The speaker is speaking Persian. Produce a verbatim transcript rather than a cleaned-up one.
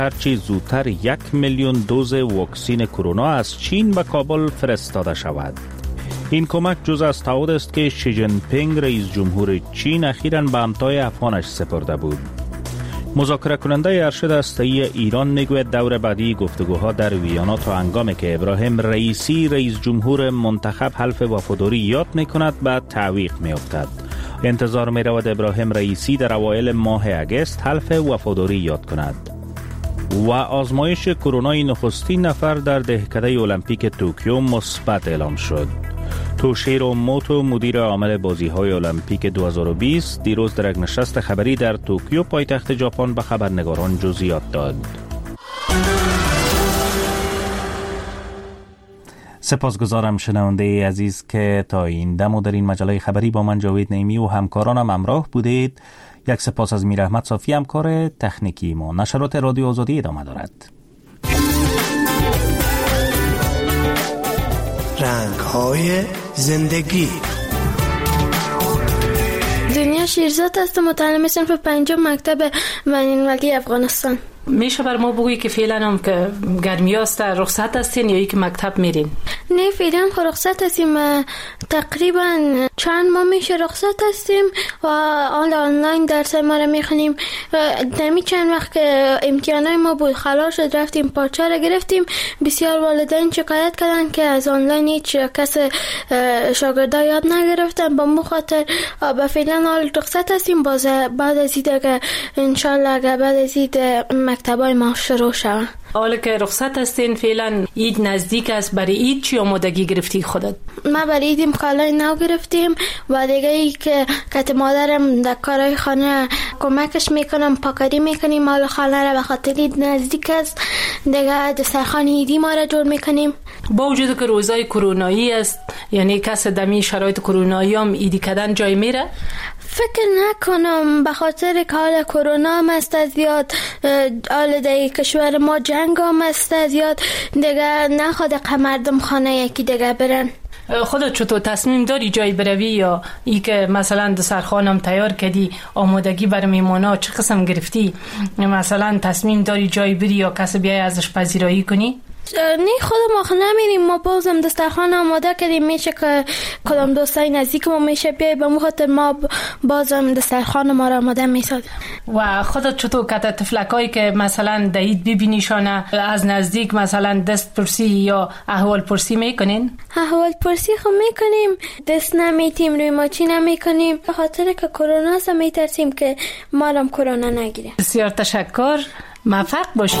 هرچی زودتر یک میلیون دوز واکسن کرونا از چین به کابل فرستاده شود. این کمک جز از تعهد است که شی جین پینگ رئیس جمهور چین اخیراً به همتای افغانش سپرده بود. مذاکره کننده ارشد هسته‌ای ایران میگوید دور بعدی گفتگوها در ویانا تا هنگامی که ابراهیم رئیسی رئیس جمهور منتخب حلف وفاداری یاد میکند به تعویق میافتد. انتظار می رود ابراهیم رئیسی در اوایل ماه اگست حلف وفاداری یاد کند. و آزمایش کرونای نخستین نفر در دهکده المپیک توکیو مثبت اعلام شد. توشیرو موتو مدیر عامل بازی‌های المپیک دو هزار و بیست دیروز در یک نشست خبری در توکیو پایتخت ژاپن به خبرنگاران جزئیات داد. سپاسگزارم شنونده عزیز که تا این دم و در این مجله خبری با من جاوید نعیمی و همکارانم همراه بودید. یک سپاس از میر احمد صافی همکار تکنیکی ما. نشرات رادیو آزادی ادامه دارد. رنگ‌های زندگی. دنیا شیرزاد است، متعلم صنف پنجم مکتب بین‌المللی افغانستان. میشه بر ما بگویی که فعلا هم که گرمی است رخصت هستین یا ای که مکتب میرین؟ نه فعلا رخصت هستیم، تقریبا چند ماه میشه رخصت هستیم و آنلاین درس ما رو میخونیم. دمی چند وقت که امتحانای ما بود خلاص شد رفتیم پارچه رو گرفتیم. بسیار والدین شکایت کردن که از آنلاین هیچ کس شاگردا یاد نگرفتن، با مو خاطر با فعلا حال رخصت هستیم. باز بعد از این که انشالله اگر بعد از این مکتبای ما شروع شود. حالا که رخصت هستین فعلا عید نزدیک است، برای عید چی آمادگی گرفتی خودت؟ ما برای عیدیم کالای نو گرفتیم و دیگه ای که کت مادرم در کارهای خانه کمکش میکنم، پاکاری میکنیم. حالا خانه را به خاطر عید نزدیک است دیگه دسترخوان عیدی ما را جور میکنیم. با وجود که روزای کرونایی است، یعنی کس دمی شرایط کرونایی هم عیدی کردن جای میره؟ فکر نکنم، به خاطر که حال کرونا هم است زیاد، حال در کشور ما جنگ هم است زیاد دیگه، نخواد که مردم خانه یکی دیگه برن. خودت چطور تصمیم داری جای بروی یا ای که مثلا دسترخوانم تیار کردی، آمادگی برای میمونا چه قسم گرفتی؟ مثلا تصمیم داری جای بری یا کسی بیای ازش پذیرایی کنی؟ نه خودم آخه نمیریم، ما بازم دسترخوان آماده کردیم، میشه که کدام دوستای نزدیک ما میشه بیای، به خاطر ما بازم دسترخوان ما را آماده میساد. و خودت چطور کتا تفلکایی که مثلا دید ببینیشانه از نزدیک مثلا دست پرسی یا احوال پرسی میکنین؟ احوال پرسی خب میکنیم، دست نمیتیم روی ماچی نمیکنیم، به خاطر که کرونا است میترسیم که ما را کرونا نگیره. بسیار تشکر، موفق باشی.